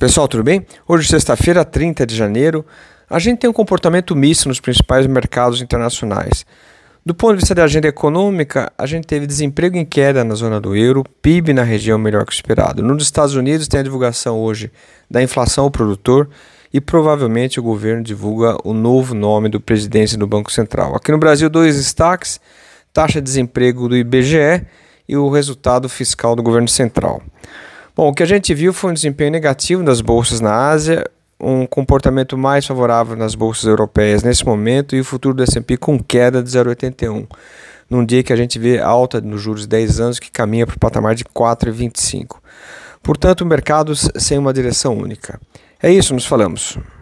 Pessoal, tudo bem? Hoje, sexta-feira, 30 de janeiro, a gente tem um comportamento misto nos principais mercados internacionais. Do ponto de vista da agenda econômica, a gente teve desemprego em queda na zona do euro, PIB na região melhor que o esperado. Nos Estados Unidos tem a divulgação hoje da inflação ao produtor e provavelmente o governo divulga o novo nome do presidente do Banco Central. Aqui no Brasil, dois destaques: taxa de desemprego do IBGE e o resultado fiscal do governo central. Bom, o que a gente viu foi um desempenho negativo das bolsas na Ásia, um comportamento mais favorável nas bolsas europeias nesse momento e o futuro do S&P com queda de 0,81, num dia que a gente vê alta nos juros de 10 anos que caminha para o patamar de 4,25. Portanto, mercados sem uma direção única. É isso, nos falamos.